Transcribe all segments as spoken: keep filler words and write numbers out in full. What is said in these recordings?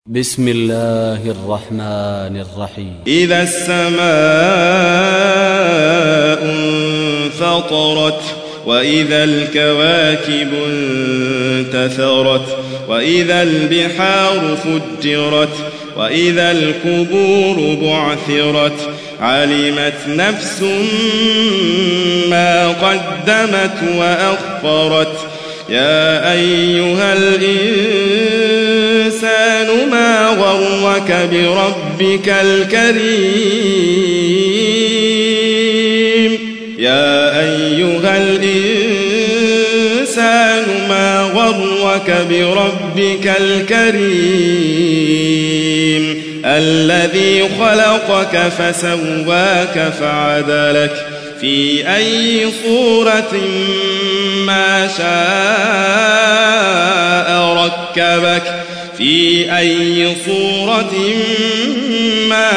بسم الله الرحمن الرحيم. إذا السماء انفطرت وإذا الكواكب انتثرت وإذا البحار فجرت وإذا القبور بعثرت علمت نفس ما قدمت وأخرت يا أيها الإنسان ما غرك بربك الكريم يا أيها الإنسان ما غرك بربك الكريم الذي خلقك فسواك فعدلك في أي صورة ما شاء ركبك في أي صورة ما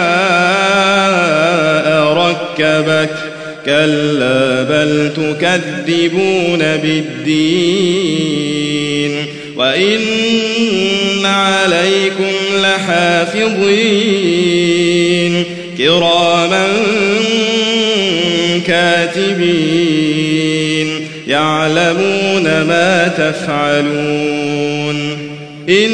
شاء ركبك كلا بل تكذبون بالدين وإن عليكم لحافظين كراما كاتبين يعلمون ما تفعلون إن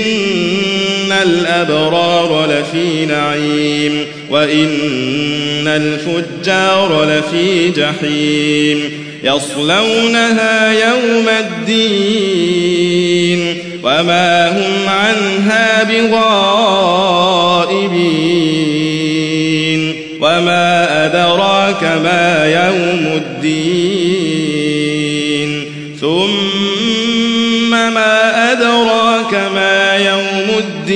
الأبرار لفي نعيم وإن الفجار لفي جحيم يصلونها يوم الدين وما هم عنها بغائبين وما أدراك ما يوم الدين ثم ما أدراك ما يوم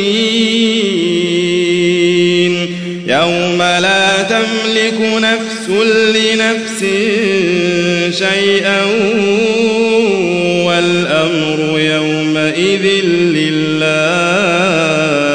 الدين يوم لا تملك نفس لنفس شيئا والأمر يومئذ لله